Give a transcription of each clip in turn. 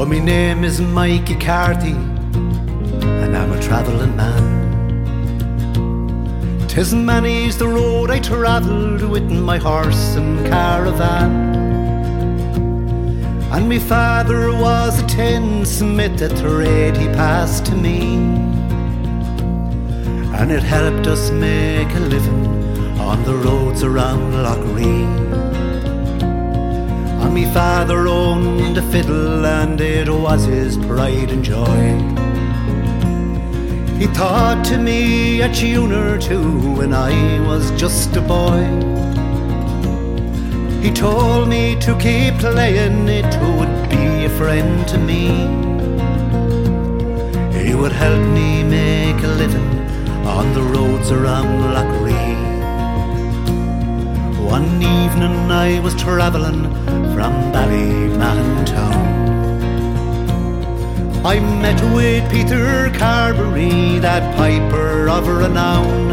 Oh, my name is Mikey Carthy, and I'm a travelling man. 'Tisn't many's the road I travelled with my horse and caravan. And me father was a tinsmith at the trade he passed to me, and it helped us make a living on the roads around Loughree. And me father owned a fiddle, and it was his pride and joy. He taught to me a tune or two when I was just a boy. He told me to keep playing, it would be a friend to me. He would help me make a living on the roads around Loughree. One evening I was travelling from Ballymahon town. I met with Peter Carberry, that piper of renown.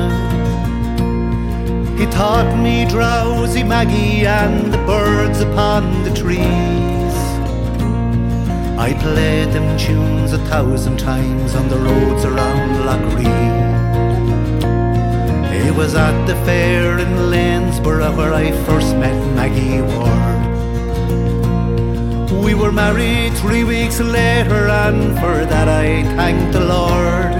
He taught me Drowsy Maggie and the birds upon the trees. I played them tunes 1,000 times on the roads around Loughree. It was at the fair in Lanesborough where I first met Maggie Ward. We were married 3 weeks later, and for that I thank the Lord.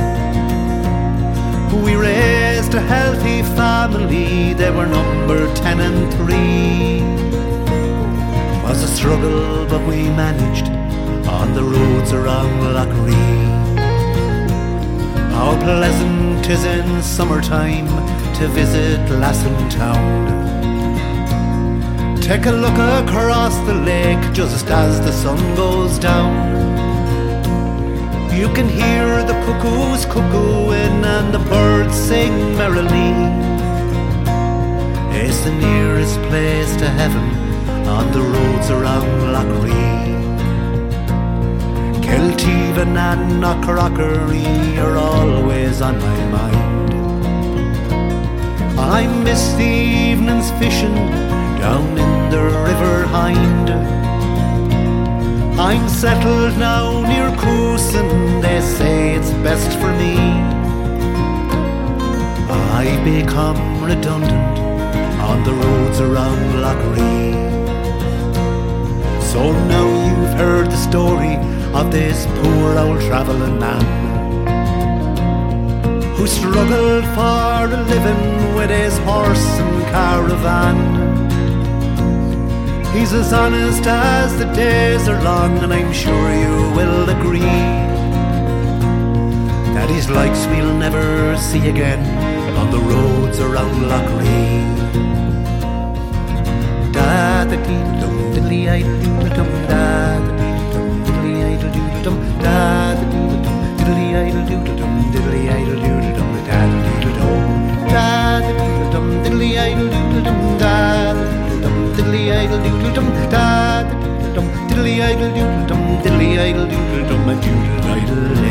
We raised a healthy family, they were number 10 and 3. Was a struggle, but we managed on the roads around Loughree. How pleasant 'tis in summertime to visit Lassen town. Take a look across the lake just as the sun goes down. You can hear the cuckoos cuckooing and the birds sing merrily. It's the nearest place to heaven on the roads around Loughree. Kilteven and Knockrockery are always on my mind. I miss the evenings fishing down in the River Hind. I'm settled now near Coosan, they say it's best for me. I become redundant on the roads around Loughree. So now you've heard the story of this poor old travelling man who struggled for a living with his horse and caravan. He's as honest as the days are long, and I'm sure you will agree that he's likes we'll never see again on the roads around Loughree. Da-da-dee-dum, diddly-idle-doodle-dum, da-da-dee-dum, diddly-idle-doodle-dum, da-da-dee-dum, diddly-idle-doodle-dum, diddly-idle-doodle-dum, da-da-dee-dum, da-da-dee-dum, diddly-idle-doodle-dum, da-da-dee-dum, diddly-idle-doodle-dum, da-da-dee-dum, diddly-idle-doodle-dum, diddly-idle-doodle-dum, a doodle-idle.